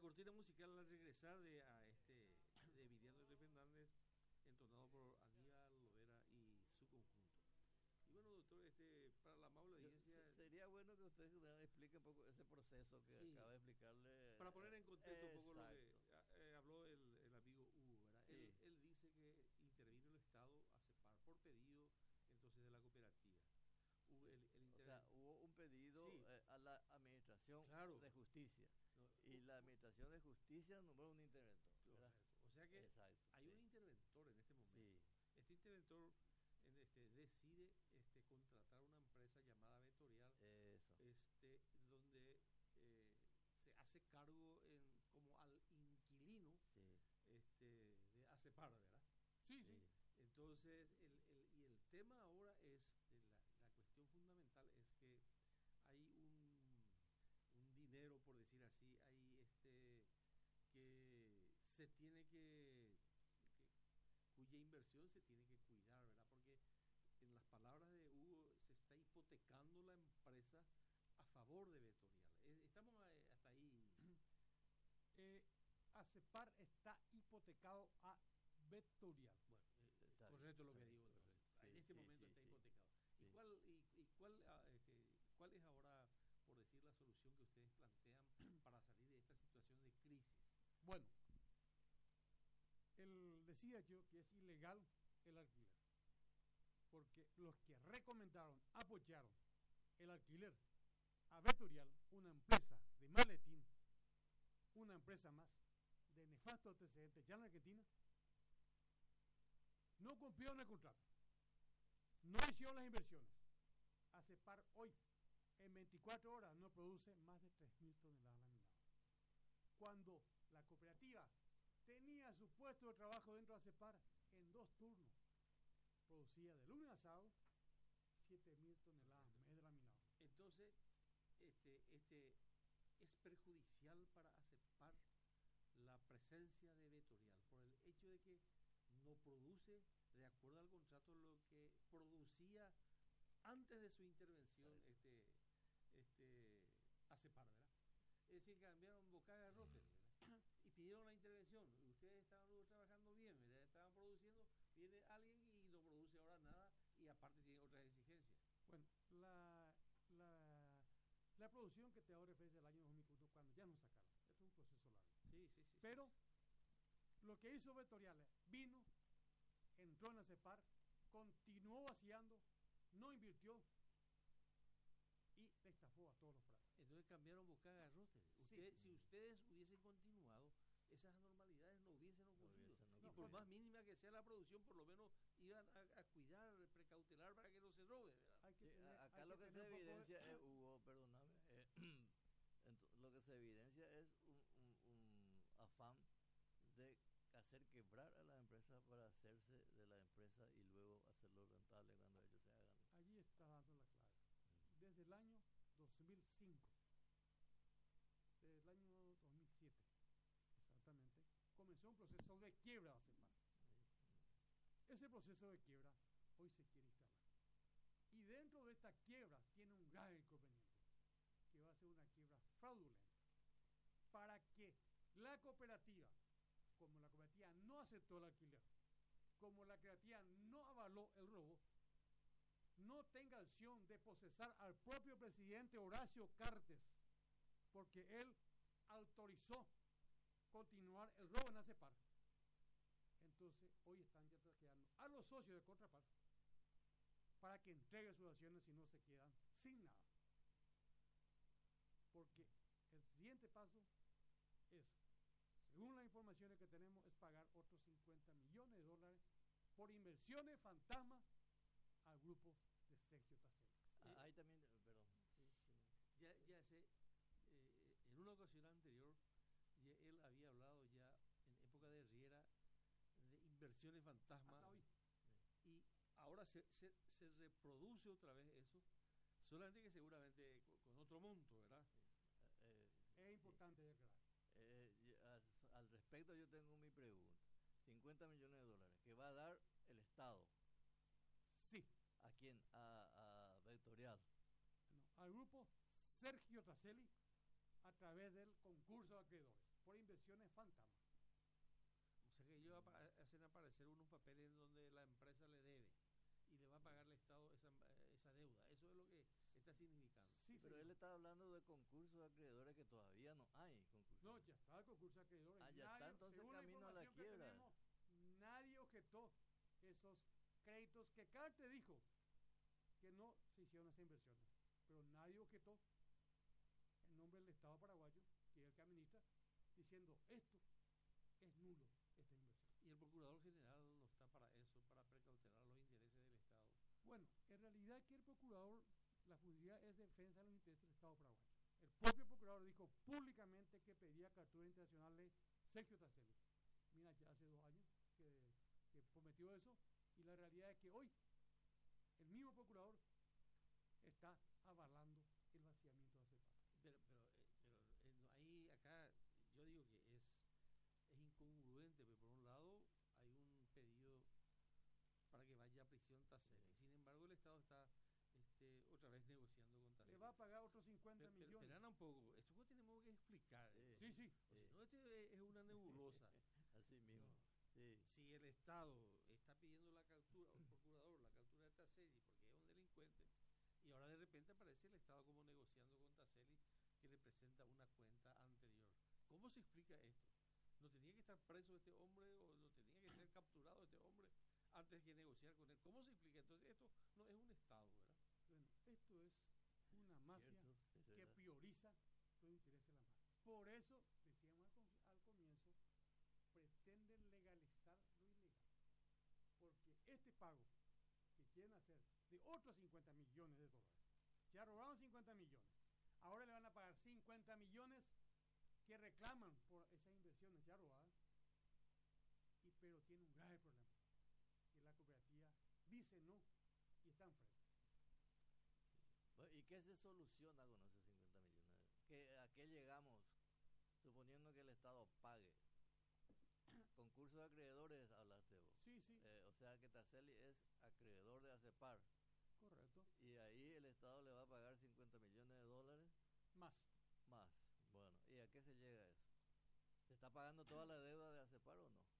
cortina musical al regresar de Emiliano R. Fernández, entonado por Aníbal Lovera y su conjunto. Y bueno, doctor, para la amable audiencia... Sería bueno que usted explique un poco ese proceso que Sí, acaba de explicarle. para poner en contexto un poco lo que Exacto. habló el amigo Hugo, ¿verdad? Sí. Él dice que intervino el Estado a CEPAR por pedido entonces de la cooperativa. O sea, hubo un pedido Sí, a la Administración claro. de Justicia. No, Y la Administración de Justicia nombró un interventor, ¿verdad? correcto. O sea que Exacto, hay sí. un interventor en este momento. Sí, Este interventor decide contratar una empresa llamada Vetorial, eso. donde se hace cargo como al inquilino Sí, de ACEPAR, ¿verdad? Sí, sí. sí. Entonces, el tema ahora es, la cuestión fundamental es que hay un dinero, por decir así, hay que se tiene cuya inversión se tiene que cuidar, ¿verdad? Porque en las palabras de Hugo se está hipotecando la empresa a favor de Vetorial. Estamos hasta ahí. ACEPAR está hipotecado a Vetorial. Bueno, Está correcto lo que bien, digo correcto. entonces. Sí, En este sí, momento sí, está sí. hipotecado. ¿Y Sí. cuál es ahora, por decir, la solución que ustedes plantean para salir de esta situación de crisis? Bueno, decía yo que es ilegal el alquiler, porque los que recomendaron, apoyaron el alquiler a Vetorial, una empresa de maletín, una empresa más de nefasto antecedente ya en Argentina, no cumplieron el contrato, no hicieron las inversiones. ACEPAR hoy, en 24 horas, no produce más de 3.000 toneladas laminadas. Cuando la cooperativa tenía su puesto de trabajo dentro de ACEPAR, en 2 turnos, producía de lunes a sábado 7.000 toneladas mes de laminado. Entonces, es perjudicial para ACEPAR la presencia de Vetorial por el hecho de que no produce de acuerdo al contrato lo que producía antes de su intervención ACEPAR, ¿verdad? Es decir, cambiaron boca de garrote, ¿verdad? Y pidieron la intervención. Ustedes estaban trabajando bien, ¿verdad? Estaban produciendo, viene alguien y no produce ahora nada y aparte tiene otras exigencias. Bueno, la producción que te hago referencia al año 2004, cuando ya nos sacaron. Esto es un proceso largo. Sí, sí, sí. Pero sí. lo que hizo Vetorial vino, entró en la CEPAR, continuó vaciando, no invirtió y estafó a todos los prados. Entonces cambiaron boca de garrote. Sí. Si ustedes hubiesen continuado, esas anormalidades no hubiesen ocurrido. Y No, por más mínima que sea la producción, por lo menos iban a cuidar, precautelar para que no se robe, ¿verdad? Hay que Sí, tener, acá hay lo que que tener se un poco evidencia, Hugo, perdóname, lo que se evidencia es un afán de hacer quebrar a las empresas para hacerse de la empresa y luego hacerlo rentable cuando ellos se hagan. Allí está dando la clave. Desde el año 2005, desde el año 2007, exactamente, comenzó un proceso de quiebra de ACEPAR. Ese proceso de quiebra hoy se quiere instalar. Y dentro de esta quiebra tiene un grave inconveniente, que va a ser una quiebra fraudulenta. Para que la cooperativa, como la cooperativa no aceptó el alquiler, como la cooperativa no avaló el robo, no tenga acción de procesar al propio presidente Horacio Cartes, porque él autorizó continuar el robo en ACEPAR. Entonces hoy están ya trajeando a los socios de Contrapar para que entreguen sus acciones, si no se quedan sin nada. Porque el siguiente paso es, según las informaciones que tenemos, es pagar otros $50 millones por inversiones fantasma al grupo de Sergio Tassel. Ahí también, perdón. Ya sé, en una ocasión anterior, él había hablado ya en época de Riera de inversiones fantasma. Hasta hoy. Y ahora se reproduce otra vez eso, solamente que seguramente con otro monto, ¿verdad? Es importante aclarar. Al respecto yo tengo mi pregunta. $50 millones que va a dar el Estado. Sí. ¿A quién? A Vectorial. No, al grupo Sergio Tassel a través del concurso de acreedores. por inversiones fantasma. O sea que ellos hacen aparecer unos papeles en donde la empresa le debe y le va a pagar al Estado esa deuda. Eso es lo que está significando. Sí, Pero señor. él está hablando de concursos de acreedores que todavía no hay concursos. No, ya está el concurso de acreedores. Ah, ya está, entonces según camino a la información que quiebra. tenemos, nadie objetó esos créditos que Carter dijo que no se hicieron esas inversiones. Pero nadie objetó en nombre del Estado paraguayo, que es el que administra, diciendo esto es nulo, esta inversión. Y el Procurador General no está para eso, para precautelar los intereses del Estado. Bueno, en realidad que el procurador, la función es defensa de los intereses del Estado paraguayo. El propio procurador dijo públicamente que pedía captura internacional de Sergio Taselli. Mira, ya hace 2 años que prometió eso, y la realidad es que hoy el mismo procurador está avalando el vaciamiento de ACEPAR. Pero ahí, acá, yo digo que es incongruente, porque por un lado hay un pedido para que vaya a prisión Taselli. Sin embargo, el Estado está otra vez negociando con Taselli. Le va a pagar otros 50 millones. Espera un poco, esto pues tenemos que explicar. Sí, sí. O si no, es una nebulosa. Así mismo. No. Sí. Si el Estado está pidiendo la captura, o el procurador, la captura de Taselli, porque es un delincuente, y ahora de repente aparece el Estado como negociando con Taselli, que le presenta una cuenta anterior. ¿Cómo se explica esto? ¿No tenía que estar preso este hombre o no tenía que ser capturado este hombre antes de negociar con él? ¿Cómo se explica? Entonces esto no es un Estado, ¿verdad? Bueno, esto es una mafia que prioriza los intereses de la mafia. Por eso, decíamos al comienzo, pretenden legalizar lo ilegal. Porque este pago que quieren hacer de otros 50 millones de dólares, ya robaron 50 millones, ahora le van a pagar 50 millones que reclaman por esas inversiones ya robadas, pero tiene un grave problema, que la cooperativa dice no y está enfrente. Bueno, ¿y qué se soluciona con esos 50 millones? ¿A qué llegamos? Suponiendo que el Estado pague. Concurso de acreedores, hablaste vos. Sí, sí. O sea que Taselli es acreedor de ACEPAR. Correcto. Y ahí el Estado le va a pagar 50 millones de dólares. Más. Bueno, ¿y a qué se llega eso? ¿Se está pagando toda la deuda de ACEPAR o no?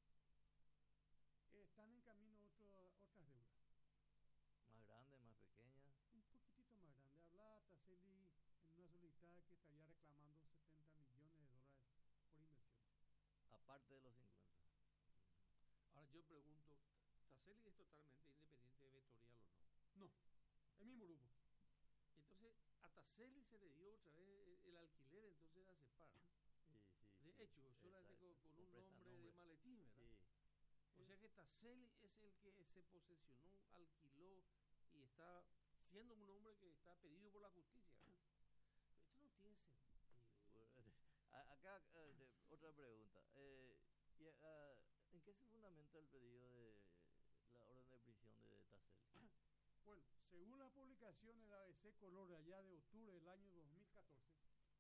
Están en camino otras deudas. ¿Más grandes, más pequeñas? Un poquitito más grande. Hablaba Taselli en una solicitada que estaría reclamando 70 millones de dólares por inversiones. Aparte de los 50. Ahora yo pregunto, ¿Taselli es totalmente independiente de Vettorial o no? No, el mismo grupo. Entonces, a Taselli se le dio otra vez el alquiler entonces de ACEPAR. Sí, de hecho, solamente con un nombre de maletín, ¿verdad? Sí. O sea que Taselli es el que se posesionó, alquiló y está siendo un hombre que está pedido por la justicia. Pero esto no tiene sentido. Bueno, acá otra pregunta. ¿En qué se fundamenta el pedido de la orden de prisión de Taselli? Bueno, según las publicaciones de ABC Color allá de octubre del año 2014,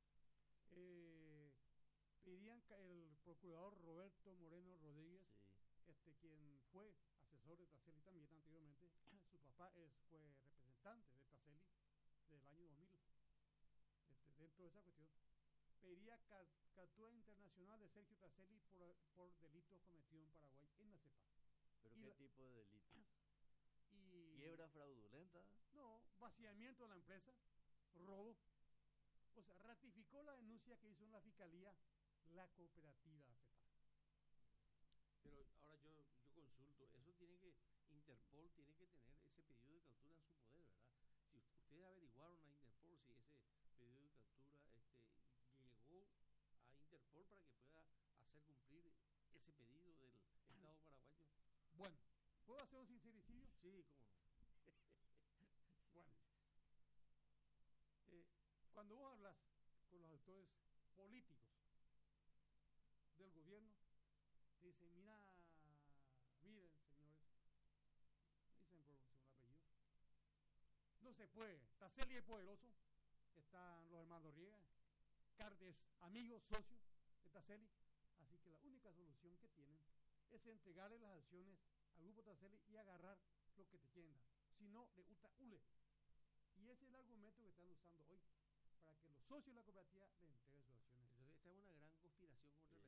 pedían que el procurador Roberto Moreno Rodríguez, sí, quien fue asesor de Taselli también anteriormente, su papá fue representante de Taselli desde el año 2000, dentro de esa cuestión, pedía captura internacional de Sergio Taselli por delitos cometidos en Paraguay en la CEPAR. ¿Pero qué tipo de delitos? ¿Quiebra fraudulenta? No, vaciamiento de la empresa, robo. O sea, ratificó la denuncia que hizo en la fiscalía la cooperativa ACEPAR. Pero ahora yo consulto, eso tiene que, Interpol tiene que tener ese pedido de captura en su poder, ¿verdad? Si ustedes averiguaron a Interpol si ese pedido de captura llegó a Interpol para que pueda hacer cumplir ese pedido del Estado paraguayo. Bueno, ¿puedo hacer un sincericidio? Sí, cómo no. Bueno, cuando vos hablas con los actores políticos del gobierno, te dicen, miren señores, dicen por un apellido, no se puede, Taselli es poderoso, están los hermanos Riega, Carter es amigo, socio de Taselli, así que la única solución que tienen es entregarle las acciones al grupo Taselli y agarrar lo que te quieren dar, si no, le gusta hule. Y ese es el argumento que están usando hoy para que los socios de la cooperativa le entreguen sus acciones. Entonces esta es una gran conspiración contra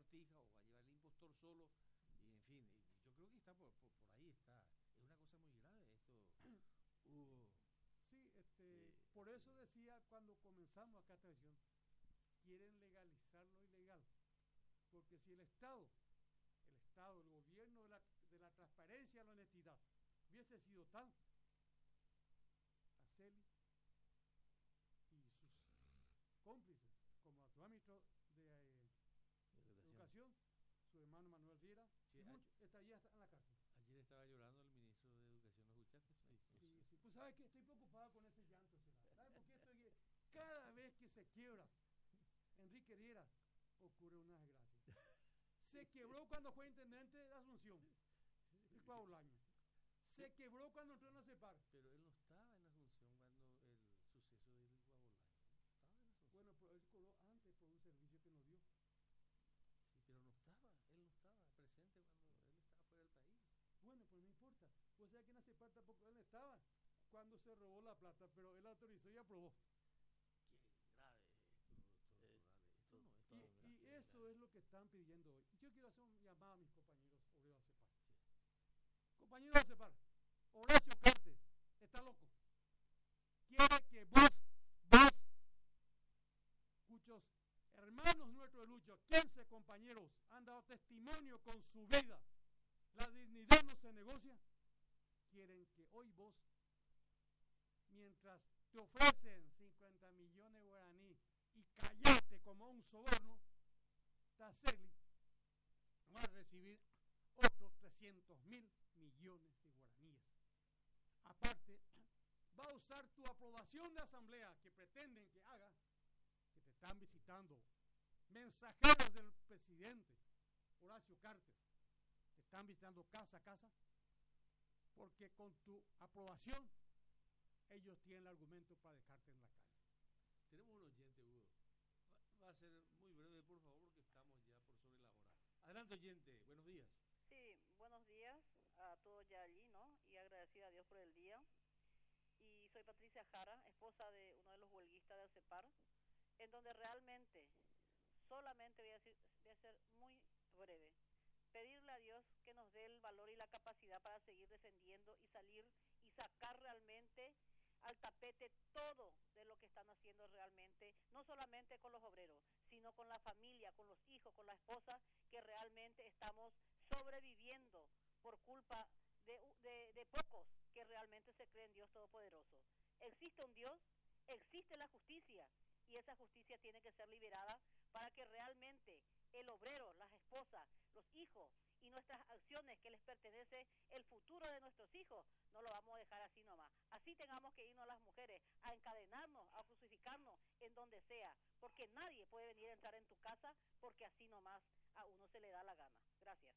sortija o va a llevar el impostor solo, y en fin, yo creo que está por ahí está. Es una cosa muy grave esto, Hugo. Sí, Sí, por eso decía cuando comenzamos acá esta sesión, quieren legalizar lo ilegal. Porque si el Estado, el gobierno de la transparencia y la honestidad, hubiese sido tal, Araceli y sus cómplices, como actual ministro de Educación, su hermano Manuel Riera, Sí, estaría en la cárcel. Ayer estaba llorando el ministro de Educación, ¿lo escuchaste? Sí, sí. Pues sabes que estoy preocupado con ese llanto, ¿sabes por qué cada vez que se quiebra Enrique Riera ocurre una desgracia? Se quebró cuando fue intendente de Asunción, el Cuaulaño. Se quebró cuando entró en la CEPAR. Pero él no estaba en Asunción cuando el suceso del Guabolaño. Estaba en Asunción. Bueno, pero él cobró antes por un servicio que nos dio. Sí, pero no estaba, él no estaba presente cuando él estaba fuera del país. Bueno, pues no importa. Pues sea que en la CEPAR tampoco él estaba cuando se robó la plata, pero él autorizó y aprobó. Qué grave esto, doctor Morales. Esto no es Y eso es lo que están pidiendo hoy. Yo quiero hacer un llamado a mis compañeros obreros de CEPAR. Sí. Compañeros de CEPAR, Horacio Cartes está loco. Quiere que vos, muchos hermanos nuestros de lucha, 15 compañeros, han dado testimonio con su vida. La dignidad no se negocia. Quieren que hoy vos, mientras te ofrecen 50 millones de guaraní y callate como un soborno, Araceli va a recibir otros 300.000 millones de guaraníes. Aparte, va a usar tu aprobación de asamblea que pretenden que haga, que te están visitando mensajeros del presidente Horacio Cartes, te están visitando casa a casa, porque con tu aprobación ellos tienen el argumento para dejarte en la calle. Tenemos un oyente, Hugo. Va a ser muy breve, por favor, porque estamos ya por sobre la hora. Adelante, oyente. Buenos días. Sí, buenos días a todos ya allí, ¿no? Y agradecida a Dios por el día. Y soy Patricia Jara, esposa de uno de los huelguistas del CEPAR, en donde realmente, solamente voy a ser muy breve. Pedirle a Dios que nos dé el valor y la capacidad para seguir defendiendo y salir y sacar realmente al tapete todo de lo que están haciendo realmente, no solamente con los obreros, sino con la familia, con los hijos, con la esposa, que realmente estamos sobreviviendo por culpa de pocos que realmente se creen Dios Todopoderoso. Existe un Dios, existe la justicia, y esa justicia tiene que ser liberada para que realmente el obrero, las esposas, los hijos y nuestras acciones que les pertenece el futuro de nuestros hijos, no lo vamos a dejar así nomás. Así tengamos que irnos las mujeres a encadenarnos, a crucificarnos en donde sea, porque nadie puede venir a entrar en tu casa porque así nomás a uno se le da la gana. Gracias.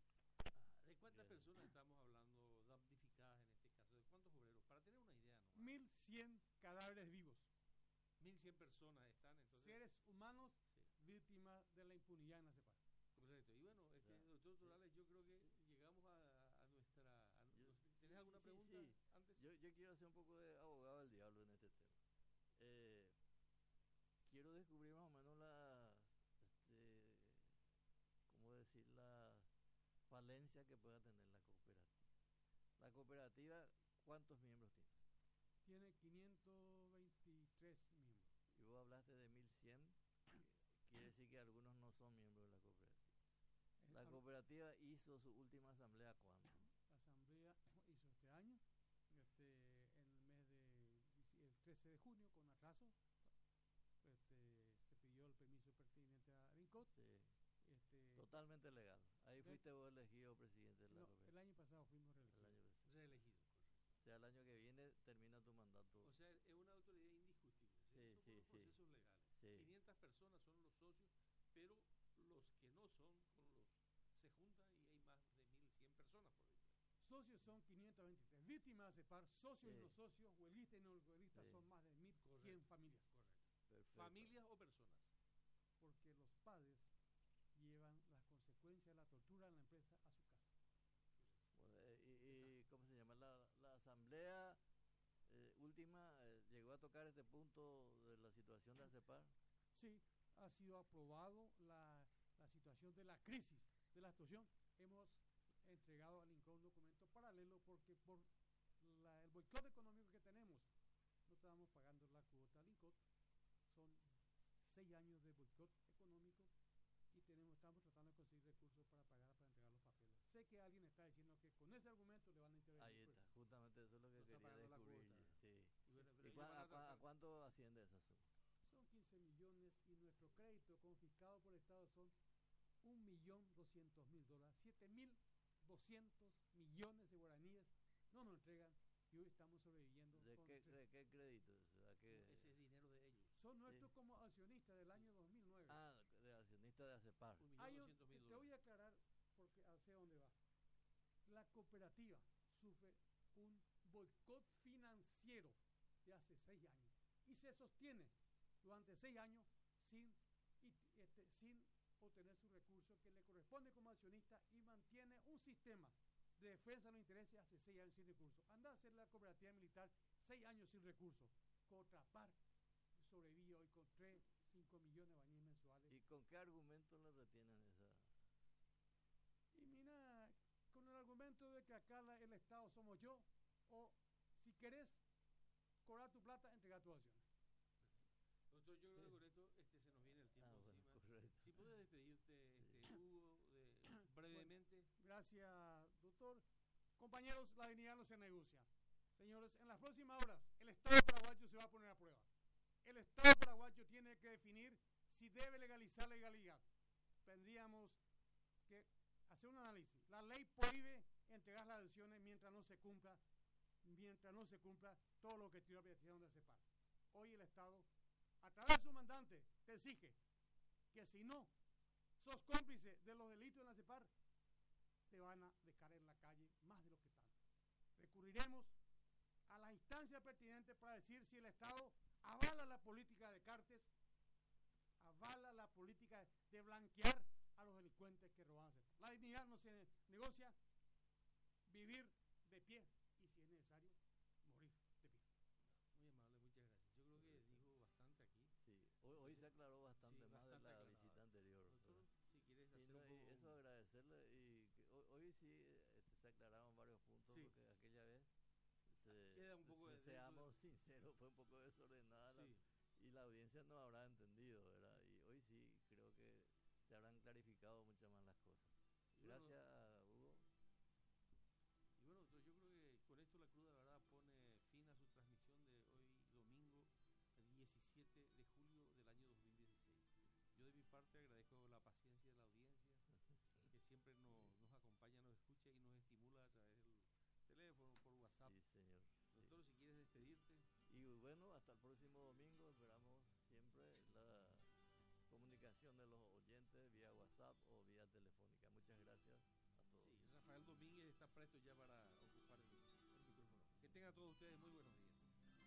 ¿De cuántas personas estamos hablando damnificadas en este caso? ¿De cuántos obreros? Para tener una idea, ¿no? 1.100 cadáveres vivos. 1.100 personas están entonces. Seres humanos, sí, víctimas de la impunidad en la CEPAR. Correcto. Y bueno, doctor Torales, yo creo que llegamos a nuestra... ¿Tenés alguna pregunta antes? Yo quiero hacer un poco de abogado del diablo en este tema. Quiero descubrir más o menos ¿cómo decir? La falencia que pueda tener la cooperativa. La cooperativa, ¿cuántos miembros tiene? Tiene 523 miembros. Y vos hablaste de 1.100, quiere decir que algunos no son miembros de la cooperativa. La cooperativa hizo su última asamblea ¿cuándo? La asamblea hizo este año, en el mes el 13 de junio, con atraso. Se pidió el permiso pertinente a RINCOT. Sí. Totalmente legal. Ahí fuiste vos elegido presidente de la cooperativa. El año pasado fuimos reelegidos. Reelegido, correcto. O sea, el año que viene termina tu mandato. O sea, es una autoridad indiscutible. Sí, son sí, procesos legales. Sí. 500 personas son los socios, pero los que no son, se juntan y hay más de 1.100 personas, por decirlo. Socios son 523. Víctimas de CEPAR, socios Sí. y no socios, huelguistas y no huelguistas, Sí. son más de 1.100 Correcto. familias. Correcto. Perfecto. ¿Familias o personas? Porque los padres llevan las consecuencias de la tortura en la empresa a su casa. Bueno, y ¿cómo se llama? La asamblea última llegó a tocar este punto de la situación de ACEPAR. Sí, ha sido aprobado la situación de la crisis, de la situación, hemos entregado al INCOR un documento paralelo porque por el boicot económico que tenemos, no estábamos pagando la cuota al INCOR, son 6 años de boicot económico y estamos tratando de conseguir recursos para pagar, para entregar los papeles. Sé que alguien está diciendo que con ese argumento le van a intervenir. Ahí está, justamente eso es lo que No está quería pagando la descubrir. cuota. Sí. Pero ¿Y ellos van a a cuánto asciende esa suma? Son 15 millones y nuestro crédito confiscado por el Estado son $1.200.000, 7.200 millones de guaraníes no nos entregan y hoy estamos sobreviviendo. ¿De qué crédito? O sea, ese es dinero de ellos. Son nuestros como accionistas del año 2009. Ah, de accionista de ACEPAR. Te voy a aclarar porque sé dónde va. La cooperativa sufre un boicot financiero de hace 6 años y se sostiene durante 6 años sin obtener su recurso que le corresponde como accionista y mantiene un sistema de defensa de los intereses hace 6 años sin recursos. Anda a hacer la cooperativa militar 6 años sin recursos. Contrapar sobrevive hoy con 5 millones de bañes mensuales. ¿Y con qué argumento le retienen esa? Y mira, con el argumento de que acá el Estado somos yo, o si querés cobrar tu plata, entregar tus acciones. Doctor, yo creo que con esto se nos viene el tiempo encima. Correcto. Si puedes despedirte, Hugo, brevemente. Bueno, gracias, doctor. Compañeros, la dignidad no se negocia. Señores, en las próximas horas, el Estado paraguayo se va a poner a prueba. El Estado paraguayo tiene que definir si debe legalizar la ilegalidad. Tendríamos que hacer un análisis. La ley prohíbe entregar las acciones mientras no se cumpla todo lo que tiene la petición de ACEPAR. Hoy el Estado, a través de su mandante, te exige que si no sos cómplice de los delitos de la ACEPAR, te van a dejar en la calle más de lo que están. Recurriremos a las instancias pertinentes para decir si el Estado avala la política de Cartes, avala la política de blanquear a los delincuentes que roban. La dignidad no se negocia, vivir de pie y si es necesario, morir de pie. Muy amable, muchas gracias. Yo creo que dijo bastante aquí. Sí, hoy se aclaró bastante Sí, más bastante de la aclarado. visita anterior. Doctor, si quieres Sí, hacer no, un y poco... eso agradecerle y que hoy sí se aclararon varios puntos Sí. porque aquella vez Queda un poco de seamos sinceros, fue un poco desordenada Sí. y la audiencia no habrá entendido, ¿verdad? Y hoy sí creo que se habrán clarificado muchas más las cosas. Y bueno, Gracias, Hugo. Y bueno, doctor, yo creo que con esto la Cruda Verdad pone fin a su transmisión de hoy domingo, el 17 de julio del año 2016. Yo de mi parte agradezco la paciencia de la audiencia, que siempre nos acompaña, nos escucha y nos estimula a través del teléfono, por WhatsApp. Sí, señor. Doctor, Sí. si quieres despedirte. Y bueno, hasta el próximo domingo esperamos siempre la comunicación de los oyentes vía WhatsApp o vía telefónica. Muchas gracias a todos. Sí, Rafael Domínguez está presto ya para ocupar el micrófono. Que tengan todos ustedes muy buenos días.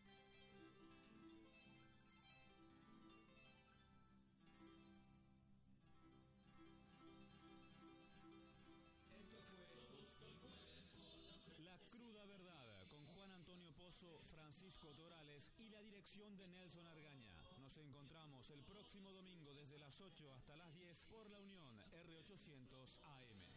La Cruda Verdad, con Juan Antonio Pozo, Francisco Torales y la dirección de Nelson Argaña. Nos encontramos el próximo domingo desde las 8 hasta las 10 por la Unión R800 AM.